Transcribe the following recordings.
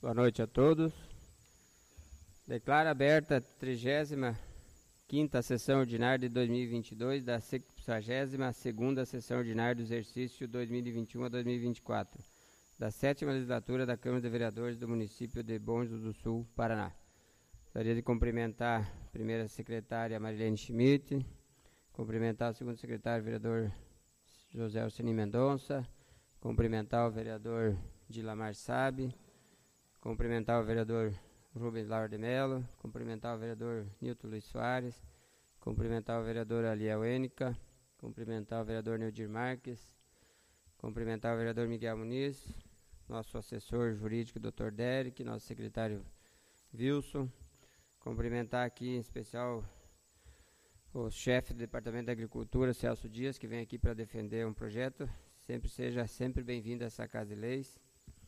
Boa noite a todos. Declaro aberta a 35ª sessão ordinária de 2022 da 62ª sessão ordinária do exercício 2021 a 2024 da 7ª legislatura da Câmara de Vereadores do município de Bom Jesus do Sul, Paraná. Gostaria de cumprimentar a primeira secretária Marilene Schmidt, cumprimentar o segundo secretário vereador José Alcini Mendonça, cumprimentar o vereador Dilamar Sabe, cumprimentar o vereador Rubens Lauro de Mello, cumprimentar o vereador Nilton Luiz Soares, cumprimentar o vereador Aliel Enica, cumprimentar o vereador Neudir Marques, cumprimentar o vereador Miguel Muniz, nosso assessor jurídico Dr. Derek, nosso secretário Wilson, cumprimentar aqui em especial o chefe do Departamento da Agricultura, Celso Dias, que vem aqui para defender um projeto. Seja sempre bem-vindo a essa Casa de Leis.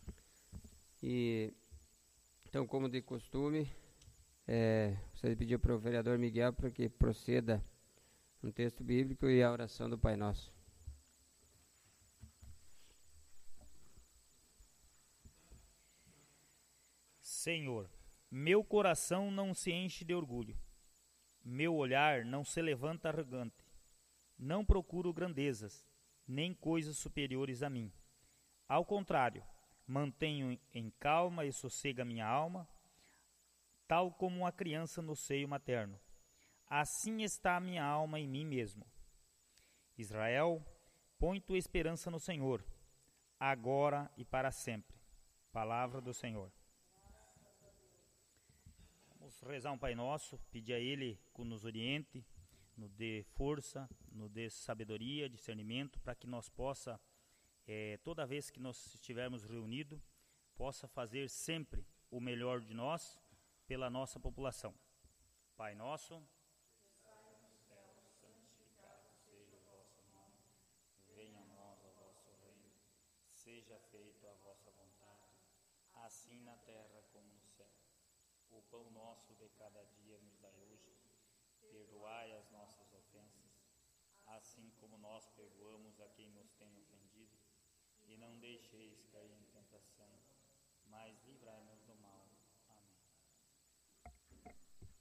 E então, como de costume, gostaria de pedir para o vereador Miguel para que proceda um texto bíblico e a oração do Pai Nosso. Senhor, meu coração não se enche de orgulho, meu olhar não se levanta arrogante, não procuro grandezas, nem coisas superiores a mim. Ao contrário, mantenho em calma e sossego a minha alma, tal como uma criança no seio materno. Assim está a minha alma em mim mesmo. Israel, põe tua esperança no Senhor, agora e para sempre. Palavra do Senhor. Vamos rezar um Pai Nosso, pedir a Ele que nos oriente, nos dê força, nos dê sabedoria, discernimento, para que nós possa, toda vez que nós estivermos reunidos, possa fazer sempre o melhor de nós pela nossa população. Pai Nosso, que estais nos céus, santificado seja o vosso nome, venha a nós o vosso reino, seja feita a vossa vontade, assim na terra como no céu. O pão nosso de cada dia nos dai hoje, perdoai as nossas ofensas, assim como nós perdoamos a quem nos tem ofendido, e não deixeis cair em tentação, mas livrai-nos do mal. Amém.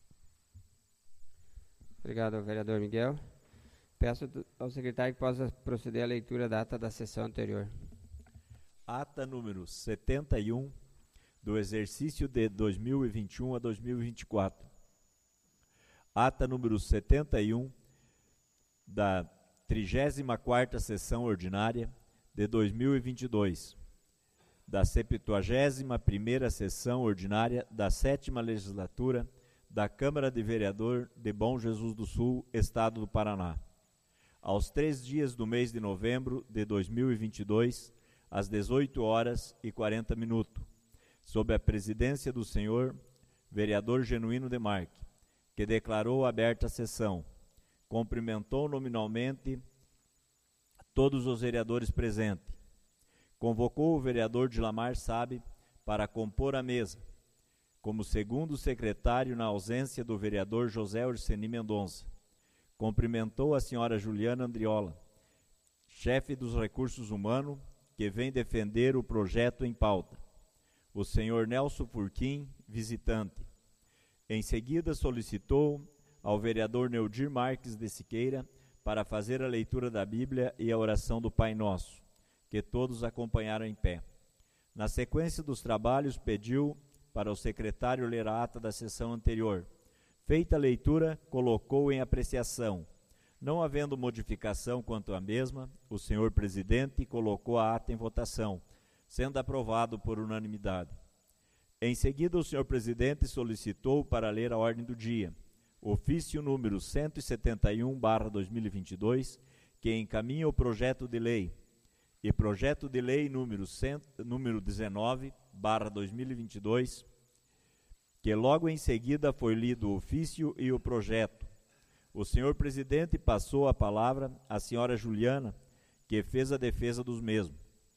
Obrigado, vereador Miguel. Peço ao secretário que possa proceder à leitura da ata da sessão anterior. Ata número 71 do exercício de 2021 a 2024. Ata número 71 da 34ª sessão ordinária de 2022, da 71ª sessão ordinária da 7ª legislatura da Câmara de Vereador de Bom Jesus do Sul, Estado do Paraná. Aos 3 dias do mês de novembro de 2022, às 18h40, sob a presidência do senhor vereador Genuíno Demarque, que declarou aberta a sessão, cumprimentou nominalmente todos os vereadores presentes, convocou o vereador Dilamar Sabe para compor a mesa, como segundo secretário na ausência do vereador José Alcini Mendonça, cumprimentou a senhora Juliana Andriola, chefe dos recursos humanos, que vem defender o projeto em pauta, o senhor Nelson Furquim, visitante. Em seguida, solicitou ao vereador Neudir Marques de Siqueira para fazer a leitura da Bíblia e a oração do Pai Nosso, que todos acompanharam em pé. Na sequência dos trabalhos, pediu para o secretário ler a ata da sessão anterior. Feita a leitura, colocou em apreciação. Não havendo modificação quanto à mesma, o senhor presidente colocou a ata em votação, sendo aprovado por unanimidade. Em seguida, o senhor presidente solicitou para ler a ordem do dia, ofício número 171/2022, que encaminha o projeto de lei, e projeto de lei número 19/2022, que logo em seguida foi lido o ofício e o projeto. O senhor presidente passou a palavra à senhora Juliana, que fez a defesa dos mesmos.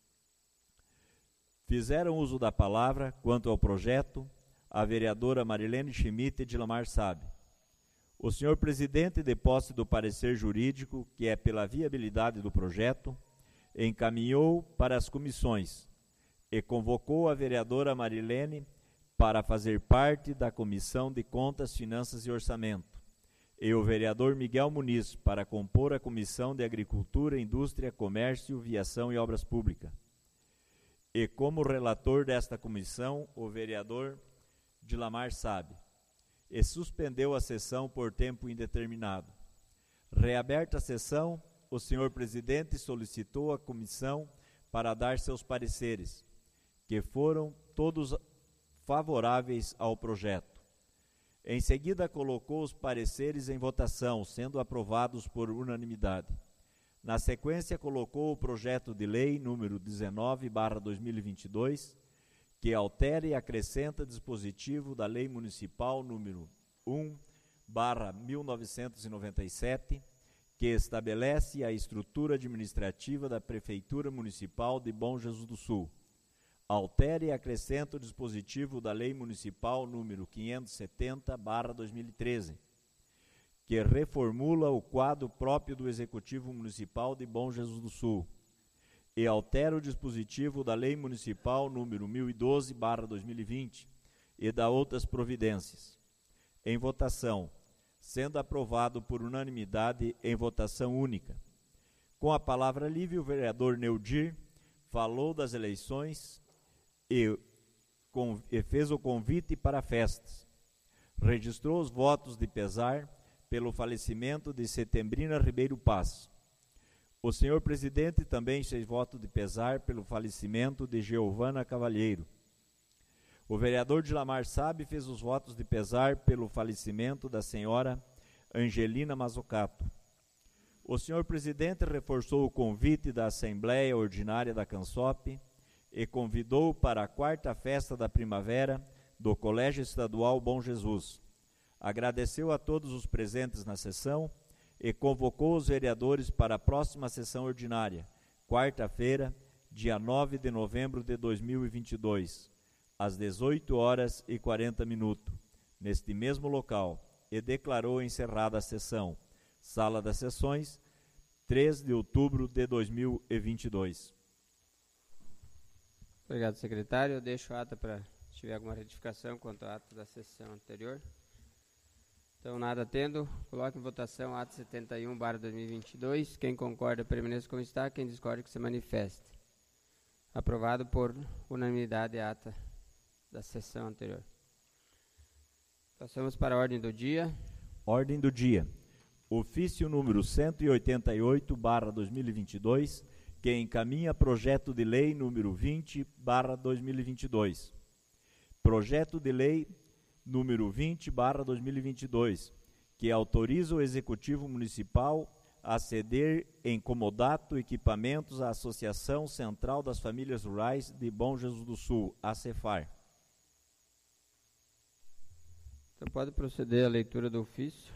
Fizeram uso da palavra, quanto ao projeto, a vereadora Marilene Schmidt e Dilamar Sabe. O senhor presidente, de posse do parecer jurídico, que é pela viabilidade do projeto, encaminhou para as comissões, e convocou a vereadora Marilene para fazer parte da Comissão de Contas, Finanças e Orçamento, e o vereador Miguel Muniz para compor a Comissão de Agricultura, Indústria, Comércio, Viação e Obras Públicas. E como relator desta comissão, o vereador Dilamar Sabe, e suspendeu a sessão por tempo indeterminado. Reaberta a sessão, o senhor presidente solicitou a comissão para dar seus pareceres, que foram todos favoráveis ao projeto. Em seguida, colocou os pareceres em votação, sendo aprovados por unanimidade. Na sequência, colocou o projeto de lei número 19/2022, que altera e acrescenta dispositivo da Lei Municipal número 1/1997, que estabelece a estrutura administrativa da Prefeitura Municipal de Bom Jesus do Sul. Altera e acrescenta o dispositivo da Lei Municipal número 570/2013, que reformula o quadro próprio do Executivo Municipal de Bom Jesus do Sul, e altera o dispositivo da Lei Municipal número 1012/2020 e da outras providências. Em votação, sendo aprovado por unanimidade em votação única. Com a palavra livre, o vereador Neudir falou das eleições e fez o convite para festas. Registrou os votos de pesar pelo falecimento de Setembrina Ribeiro Paz. O senhor presidente também fez voto de pesar pelo falecimento de Giovana Cavalheiro. O vereador Dilamar Sabe fez os votos de pesar pelo falecimento da senhora Angelina Mazzucato. O senhor presidente reforçou o convite da Assembleia Ordinária da Cansop e convidou para a 4ª festa da primavera do Colégio Estadual Bom Jesus. Agradeceu a todos os presentes na sessão e convocou os vereadores para a próxima sessão ordinária, quarta-feira, dia 9 de novembro de 2022, às 18h40, neste mesmo local, e declarou encerrada a sessão. Sala das Sessões, 3 de outubro de 2022. Obrigado, secretário. Eu deixo a ata para, se tiver alguma retificação quanto ao ato da sessão anterior. Então, nada tendo, coloque em votação ato 71/2022. Quem concorda, permaneça como está. Quem discorda, que se manifeste. Aprovado por unanimidade a ata da sessão anterior. Passamos para a ordem do dia. Ordem do dia. Ofício número 188/2022, que encaminha projeto de lei número 20/2022. Projeto de lei número 20/2022, que autoriza o Executivo Municipal a ceder em comodato equipamentos à Associação Central das Famílias Rurais de Bom Jesus do Sul, ACEFAR. Então pode proceder à leitura do ofício.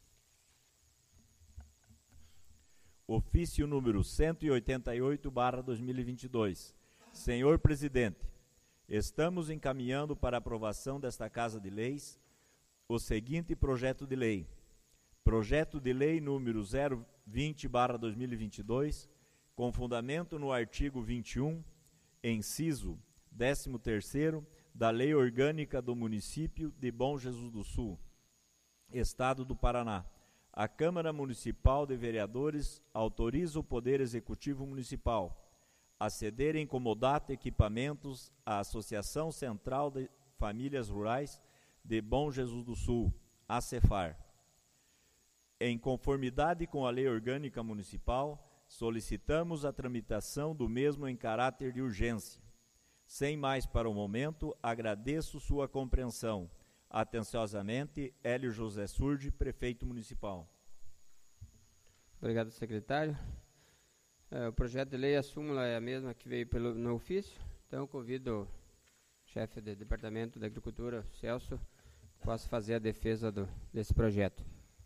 Ofício número 188/2022. Senhor Presidente, estamos encaminhando para aprovação desta Casa de Leis o seguinte projeto de lei. Projeto de lei número 020/2022, com fundamento no artigo 21, inciso 13º, da Lei Orgânica do Município de Bom Jesus do Sul, Estado do Paraná. A Câmara Municipal de Vereadores autoriza o Poder Executivo Municipal a ceder em comodato equipamentos à Associação Central de Famílias Rurais de Bom Jesus do Sul, ACEFAR. Em conformidade com a Lei Orgânica Municipal, solicitamos a tramitação do mesmo em caráter de urgência. Sem mais para o momento, agradeço sua compreensão. Atenciosamente, Hélio José Surdi, Prefeito Municipal. Obrigado, secretário. O projeto de lei, a súmula é a mesma que veio no ofício, então convido o chefe do Departamento da Agricultura, Celso, que possa fazer a defesa desse projeto.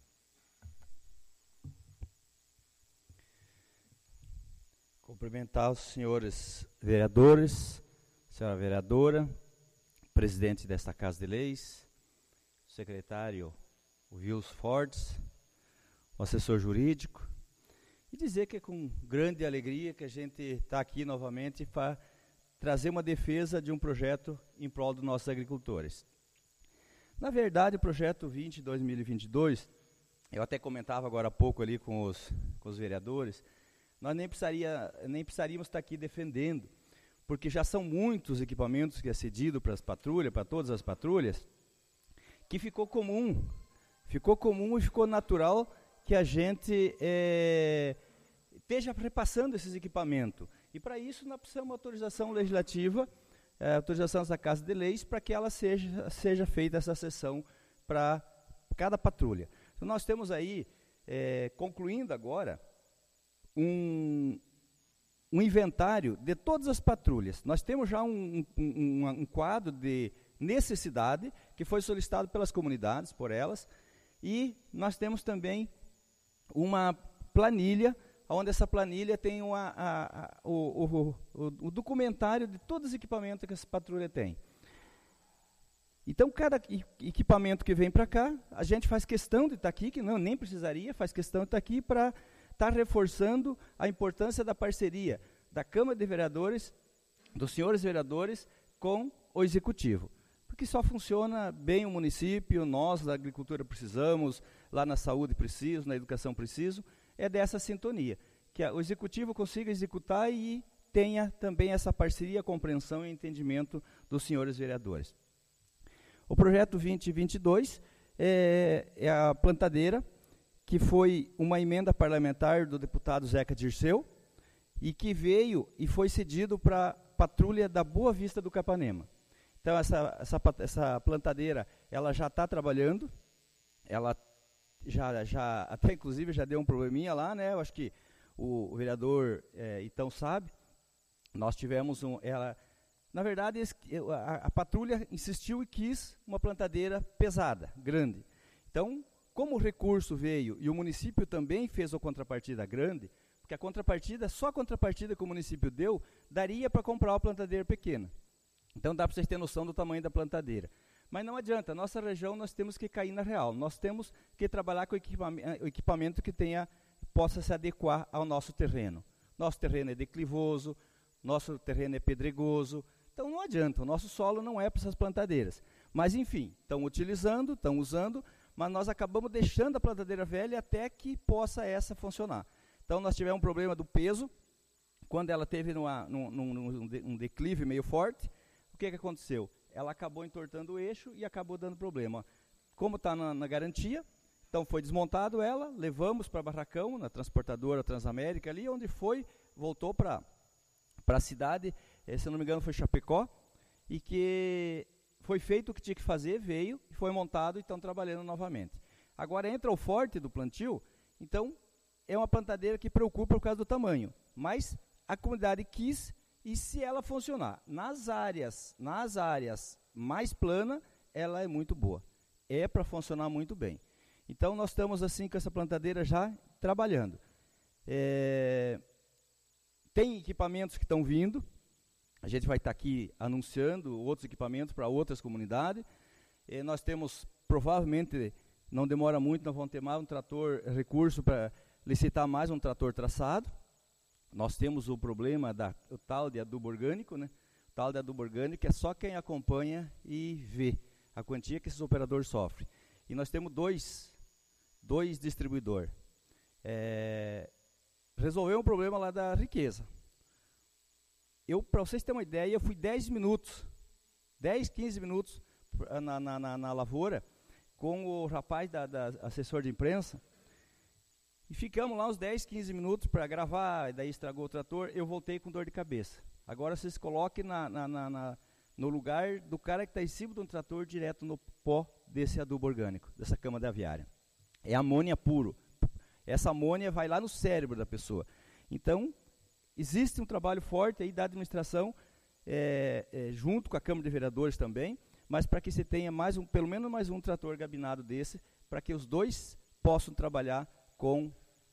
Cumprimentar os senhores vereadores, senhora vereadora, presidente desta Casa de Leis, secretário Wilson Fortes, o assessor jurídico, e dizer que é com grande alegria que a gente está aqui novamente para trazer uma defesa de um projeto em prol dos nossos agricultores. Na verdade, o projeto 20/2022, eu até comentava agora há pouco ali com os vereadores, nós nem precisaríamos estar aqui defendendo, porque já são muitos equipamentos que é cedido para as patrulhas, para todas as patrulhas, que ficou comum e ficou natural que a gente esteja repassando esses equipamentos. E para isso nós precisamos de uma autorização legislativa, autorização da Casa de Leis, para que ela seja feita essa sessão para cada patrulha. Então nós temos aí, concluindo agora, um inventário de todas as patrulhas. Nós temos já um quadro de necessidade que foi solicitado pelas comunidades, por elas, e nós temos também uma planilha, onde essa planilha tem o documentário de todos os equipamentos que essa patrulha tem. Então, cada equipamento que vem para cá, a gente faz questão de estar aqui, que não, nem precisaria, faz questão de estar aqui para estar reforçando a importância da parceria da Câmara de Vereadores, dos senhores vereadores, com o Executivo. Porque só funciona bem o município, nós da agricultura precisamos, lá na saúde preciso, na educação preciso, é dessa sintonia, que o Executivo consiga executar e tenha também essa parceria, compreensão e entendimento dos senhores vereadores. O projeto 2022 é a plantadeira, que foi uma emenda parlamentar do deputado Zeca Dirceu, e que veio e foi cedido para a patrulha da Boa Vista do Capanema. Então, essa plantadeira, ela já está trabalhando, ela já até inclusive já deu um probleminha lá, né? Eu acho que o vereador então sabe. Nós tivemos na verdade, a patrulha insistiu e quis uma plantadeira pesada, grande. Então, como o recurso veio e o município também fez a contrapartida grande, porque só a contrapartida que o município deu, daria para comprar uma plantadeira pequena. Então dá para vocês terem noção do tamanho da plantadeira. Mas não adianta, nossa região nós temos que cair na real. Nós temos que trabalhar com o equipamento que possa se adequar ao nosso terreno. Nosso terreno é declivoso, nosso terreno é pedregoso. Então não adianta, o nosso solo não é para essas plantadeiras. Mas enfim, estão utilizando, estão usando, mas nós acabamos deixando a plantadeira velha até que possa essa funcionar. Então nós tivemos um problema do peso, quando ela teve um declive meio forte. O que aconteceu? Ela acabou entortando o eixo e acabou dando problema. Como está na garantia, então foi desmontado ela, levamos para Barracão, na transportadora Transamérica ali, onde voltou para a cidade, se não me engano foi Chapecó, e que foi feito o que tinha que fazer, veio, foi montado e estão trabalhando novamente. Agora entra o forte do plantio, então é uma plantadeira que preocupa por causa do tamanho, mas a comunidade quis. E se ela funcionar nas áreas mais planas, ela é muito boa. É para funcionar muito bem. Então, nós estamos assim com essa plantadeira já trabalhando. Tem equipamentos que estão vindo. A gente vai estar aqui anunciando outros equipamentos para outras comunidades. Nós temos, provavelmente, não demora muito, nós vamos ter mais um trator, recurso para licitar mais um trator traçado. Nós temos o problema o tal de adubo orgânico, né? O tal de adubo orgânico é só quem acompanha e vê a quantia que esses operadores sofrem. E nós temos dois distribuidores. Resolveu um problema lá da Riqueza. Para vocês terem uma ideia, eu fui 10 minutos, 15 minutos na lavoura com o rapaz da assessor de imprensa. E ficamos lá uns 10, 15 minutos para gravar, e daí estragou o trator, eu voltei com dor de cabeça. Agora vocês coloquem no lugar do cara que está em cima do trator, direto no pó desse adubo orgânico, dessa cama da aviária. É amônia puro. Essa amônia vai lá no cérebro da pessoa. Então, existe um trabalho forte aí da administração, junto com a Câmara de Vereadores também, mas para que você tenha pelo menos mais um trator gabinado desse, para que os dois possam trabalhar com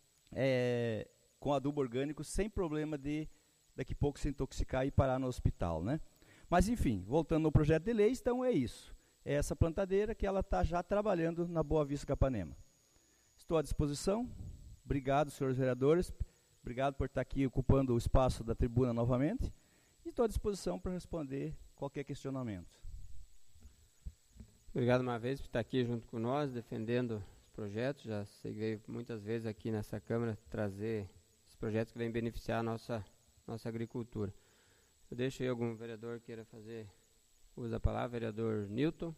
adubo orgânico, sem problema de daqui a pouco se intoxicar e parar no hospital, né? Mas enfim, voltando no projeto de lei, então é isso. É essa plantadeira que ela está já trabalhando na Boa Vista Capanema. Estou à disposição. Obrigado, senhores vereadores. Obrigado por estar aqui ocupando o espaço da tribuna novamente. E estou à disposição para responder qualquer questionamento. Obrigado uma vez por estar aqui junto com nós, defendendo os projetos. Já sei que veio muitas vezes aqui nessa Câmara trazer os projetos que vêm beneficiar a nossa agricultura. Eu deixo aí algum vereador queira fazer uso da palavra, vereador Newton.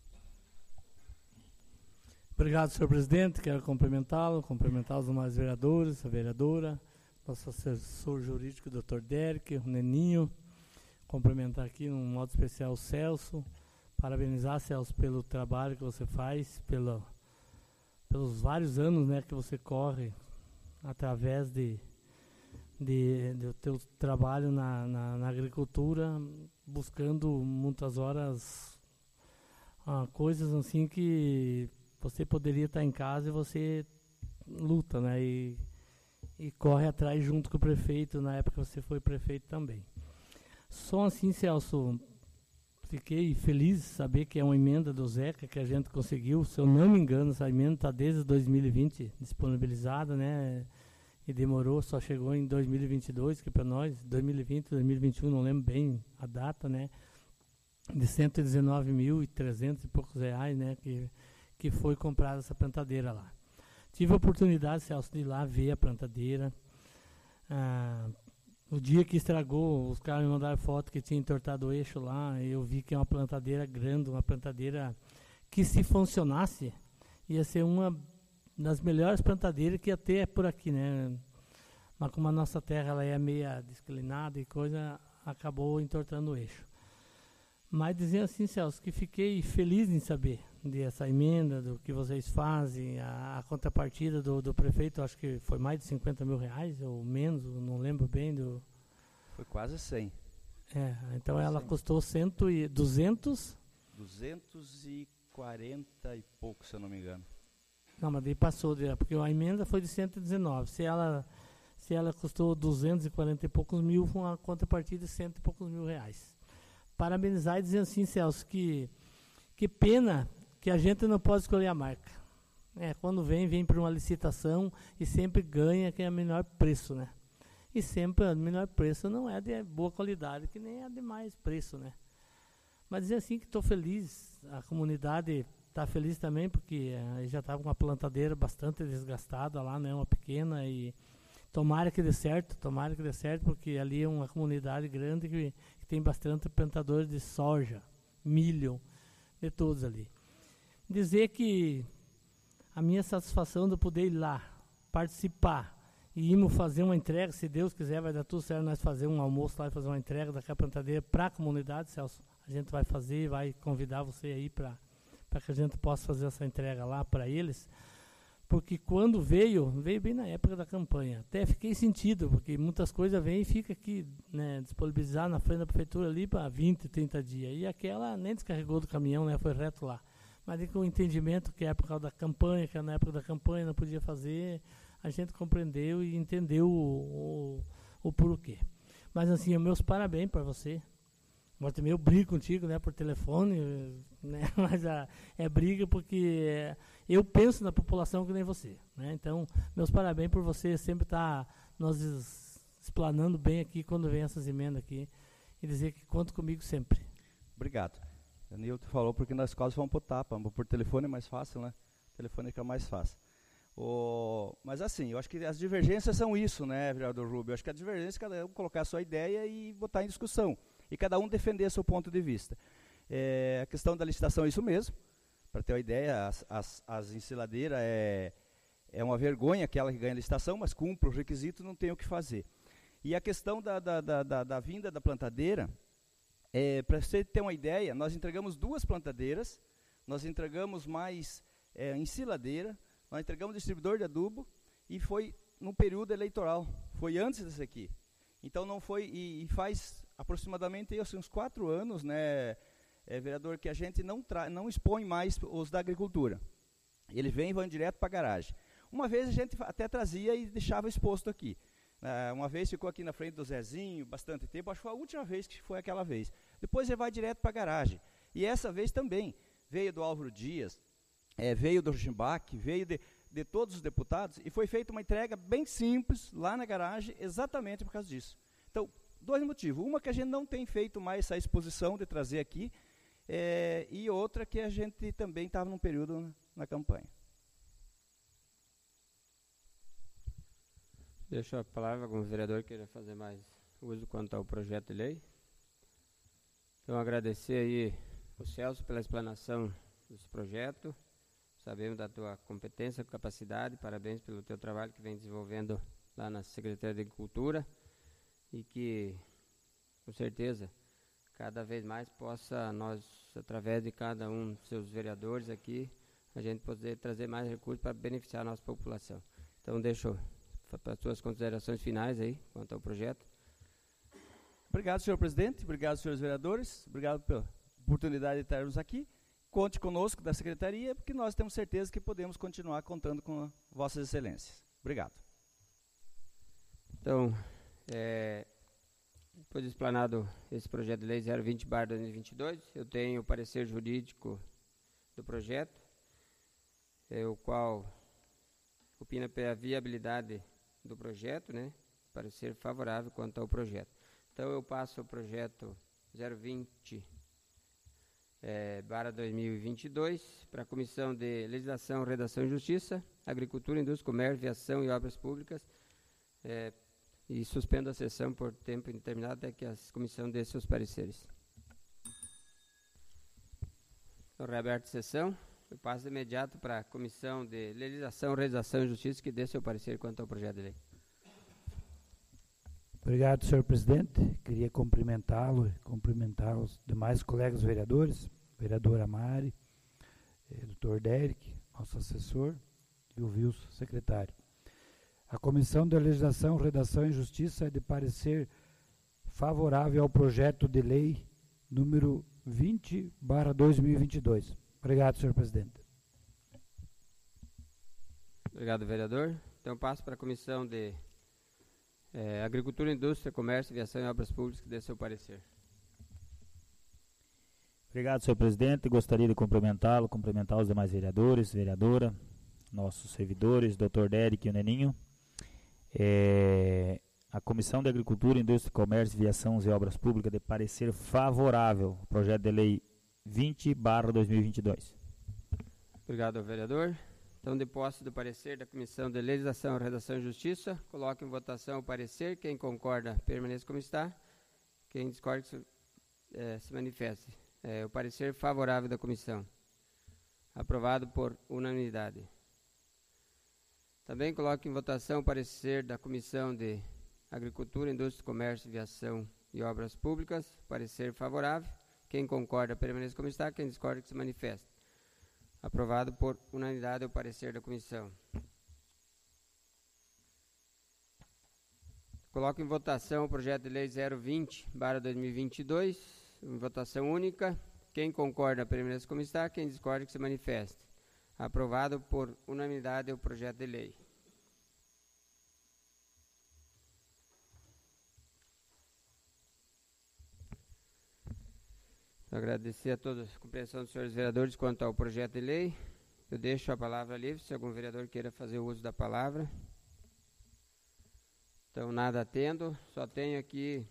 Obrigado, senhor presidente. Quero cumprimentar os demais vereadores, a vereadora, nosso assessor jurídico, doutor Derek, o Neninho. Cumprimentar aqui, num modo especial, o Celso. Parabenizar, Celso, pelo trabalho que você faz, pelos vários anos, né, que você corre através do teu trabalho na agricultura, buscando muitas horas coisas assim que você poderia estar em casa e você luta, né, e corre atrás junto com o prefeito, na época que você foi prefeito também. Só assim, Celso, fiquei feliz de saber que é uma emenda do Zeca que a gente conseguiu. Se eu não me engano, essa emenda está desde 2020 disponibilizada, né? E demorou, só chegou em 2022, que para nós, 2020, 2021, não lembro bem a data, né? De 119.300 e poucos reais, né? Que foi comprada essa plantadeira lá. Tive a oportunidade, Celso, de ir lá ver a plantadeira. O dia que estragou, os caras me mandaram foto que tinha entortado o eixo lá. Eu vi que é uma plantadeira grande, uma plantadeira que, se funcionasse, ia ser uma das melhores plantadeiras que ia ter por aqui, né? Mas como a nossa terra ela é meia desclinada e coisa, acabou entortando o eixo. Mas dizer assim, Celso, que fiquei feliz em saber dessa emenda, do que vocês fazem, a contrapartida do prefeito, acho que foi mais de 50 mil reais, ou menos, não lembro bem. Foi quase 100. Então ela custou 240 e pouco, se eu não me engano. Não, mas daí passou, porque a emenda foi de 119. Se ela custou 240 e poucos mil, foi uma contrapartida de 100 e poucos mil reais. Parabenizar e dizer assim, Celso, que pena que a gente não pode escolher a marca. Quando vem para uma licitação e sempre ganha quem é o menor preço, né? E sempre o menor preço não é de boa qualidade, que nem é de mais preço, né? Mas dizer assim que estou feliz, a comunidade está feliz também, porque já estava com uma plantadeira bastante desgastada lá, né? Uma pequena, e tomara que dê certo, porque ali é uma comunidade grande que tem bastante plantadores de soja, milho, de todos ali. Dizer que a minha satisfação de poder ir lá, participar, e irmos fazer uma entrega, se Deus quiser, vai dar tudo certo, nós fazer um almoço lá e fazer uma entrega daquela plantadeira para a comunidade, Celso. A gente vai fazer, vai convidar você aí para que a gente possa fazer essa entrega lá para eles. Porque quando veio bem na época da campanha. Até fiquei sentido, porque muitas coisas vêm e fica aqui, né, disponibilizar na frente da prefeitura ali para 20, 30 dias. E aquela nem descarregou do caminhão, né, foi reto lá. Mas com o entendimento que é por causa da campanha, que na época da campanha não podia fazer, a gente compreendeu e entendeu o porquê. Mas assim, meus parabéns para você. Agora também eu brigo contigo, né, por telefone, né, mas é briga porque eu penso na população que nem você, né? Então, meus parabéns por você sempre estar nos explanando bem aqui quando vem essas emendas aqui e dizer que conta comigo sempre. Obrigado. O Nilton falou porque nós quase vamos por tapa, por telefone é mais fácil, né? Telefone é mais fácil. Mas assim, eu acho que as divergências são isso, né, vereador Rubio? Eu acho que a divergência é cada um colocar a sua ideia e botar em discussão. E cada um defender seu ponto de vista. A questão da licitação é isso mesmo. Para ter uma ideia, as ensiladeiras é uma vergonha aquela que ganha a licitação, mas cumpre o requisito, não tem o que fazer. E a questão da vinda da plantadeira, para você ter uma ideia, nós entregamos 2 plantadeiras, nós entregamos mais ensiladeira, nós entregamos distribuidor de adubo, e foi num período eleitoral, foi antes desse aqui. Então não foi, e faz aproximadamente uns 4 anos, né, vereador, que a gente não expõe mais os da agricultura. Eles vêm e vão direto para a garagem. Uma vez a gente até trazia e deixava exposto aqui. Uma vez ficou aqui na frente do Zezinho, bastante tempo, acho que foi a última vez que foi aquela vez. Depois ele vai direto para a garagem. E essa vez também, veio do Álvaro Dias, veio do Ruschenbach, veio de todos os deputados, e foi feita uma entrega bem simples lá na garagem, exatamente por causa disso. Então, dois motivos. Uma que a gente não tem feito mais essa exposição de trazer aqui, e outra que a gente também estava num período na campanha. Deixo a palavra a algum vereador que queira fazer mais uso quanto ao projeto de lei. Então, agradecer aí o Celso pela explanação desse projeto. Sabemos da tua competência, capacidade, parabéns pelo teu trabalho que vem desenvolvendo lá na Secretaria de Agricultura e que, com certeza, cada vez mais possa nós, através de cada um dos seus vereadores aqui, a gente poder trazer mais recursos para beneficiar a nossa população. Então, deixo para as suas considerações finais aí, quanto ao projeto. Obrigado, senhor presidente. Obrigado, senhores vereadores. Obrigado pela oportunidade de estarmos aqui. Conte conosco da secretaria, porque nós temos certeza que podemos continuar contando com vossas excelências. Obrigado. Então, depois de explanado esse projeto de lei 020/2022, eu tenho o parecer jurídico do projeto, o qual opina pela viabilidade do projeto, né? Parecer favorável quanto ao projeto. Então, eu passo o projeto 020/2022 para a Comissão de Legislação, Redação e Justiça, Agricultura, Indústria, Comércio, Viação e Obras Públicas, e suspendo a sessão por tempo indeterminado até que a comissão dê seus pareceres. Então, reaberta a sessão. Eu passo de imediato para a Comissão de Legislação, Redação e Justiça, que dê seu parecer quanto ao projeto de lei. Obrigado, senhor presidente. Queria cumprimentá-lo e cumprimentar os demais colegas vereadores, vereadora Mari, doutor Derek, nosso assessor, e o Wilson, secretário. A Comissão de Legislação, Redação e Justiça é de parecer favorável ao projeto de lei número 20/2022. Obrigado, senhor presidente. Obrigado, vereador. Então, passo para a Comissão de Agricultura, Indústria, Comércio, Viação e Obras Públicas, que dê seu parecer. Obrigado, senhor presidente. Gostaria de cumprimentá-lo, cumprimentar os demais vereadores, vereadora, nossos servidores, doutor Derek e o Neninho. A Comissão de Agricultura, Indústria, Comércio, Viação e Obras Públicas de parecer favorável ao projeto de lei 20/2022. Obrigado, vereador. Então, de posse do parecer da Comissão de Legislação, Redação e Justiça, coloco em votação o parecer. Quem concorda, permaneça como está. Quem discorda, se manifeste. O parecer favorável da comissão. Aprovado por unanimidade. Também coloco em votação o parecer da Comissão de Agricultura, Indústria, Comércio, Viação e Obras Públicas. Parecer favorável. Quem concorda, permaneça como está. Quem discorda, que se manifeste. Aprovado por unanimidade o parecer da comissão. Coloco em votação o projeto de lei 020/2022, em votação única. Quem concorda, permaneça como está. Quem discorda, que se manifeste. Aprovado por unanimidade o projeto de lei. Agradecer a todos a compreensão dos senhores vereadores quanto ao projeto de lei. Eu deixo a palavra livre, se algum vereador queira fazer uso da palavra. Então, nada tendo, só tenho aqui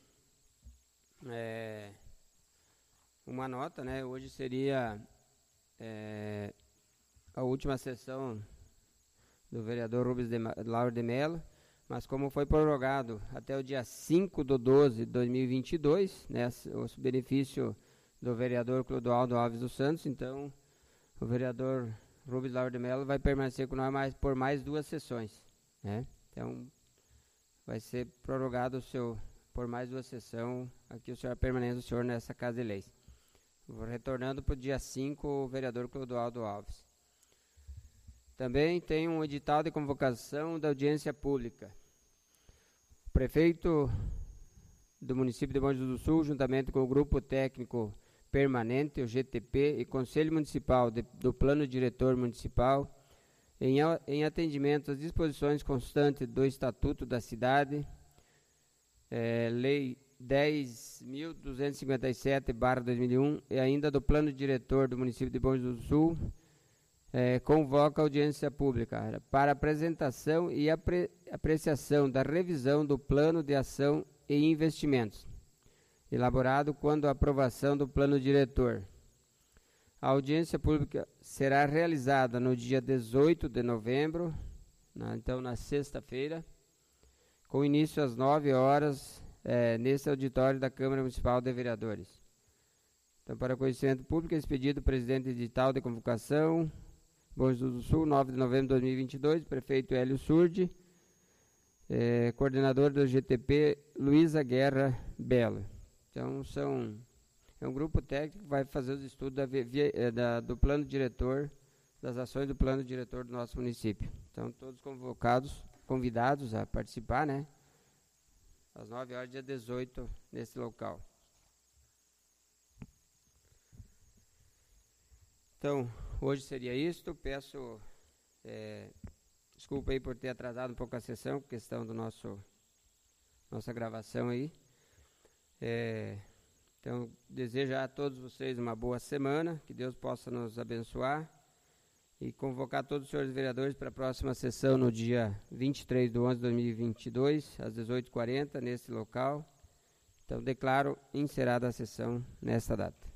uma nota, né? Hoje seria a última sessão do vereador Rubens Lauro de Mello, mas como foi prorrogado até o dia 5/12/2022, né, o benefício do vereador Clodoaldo Alves dos Santos, então o vereador Rubens Lauro de Mello vai permanecer com nós por mais 2 sessões, né? Então vai ser prorrogado por mais 2 sessões, aqui o senhor permanece o senhor nessa Casa de Leis. Retornando para o dia 5, o vereador Clodoaldo Alves. Também tem um edital de convocação da audiência pública. O prefeito do município de Bom Jesus do Sul, juntamente com o grupo técnico permanente, o GTP, e Conselho Municipal do Plano Diretor Municipal, em atendimento às disposições constantes do Estatuto da Cidade, Lei 10.257/2001, e ainda do Plano Diretor do município de Bom Jesus do Sul, convoca a audiência pública para apresentação e apreciação da revisão do Plano de Ação e Investimentos, elaborado quando a aprovação do plano diretor. A audiência pública será realizada no dia 18 de novembro, então na sexta-feira, com início às 9 horas, nesse auditório da Câmara Municipal de Vereadores. Então, para conhecimento público, expedido o presidente edital de convocação, Bom Jesus do Sul, 9 de novembro de 2022, prefeito Hélio Surdi, coordenador do GTP, Luísa Guerra Belo. Então, é um grupo técnico que vai fazer os estudos do plano diretor, das ações do plano diretor do nosso município. Então, todos convidados a participar, né? Às 9 horas, dia 18, nesse local. Então, hoje seria isto. Peço desculpa aí por ter atrasado um pouco a sessão, questão do nossa gravação aí. Então, desejo a todos vocês uma boa semana, que Deus possa nos abençoar e convocar todos os senhores vereadores para a próxima sessão no dia 23 de 11 de 2022, às 18h40, nesse local. Então, declaro encerrada a sessão nesta data.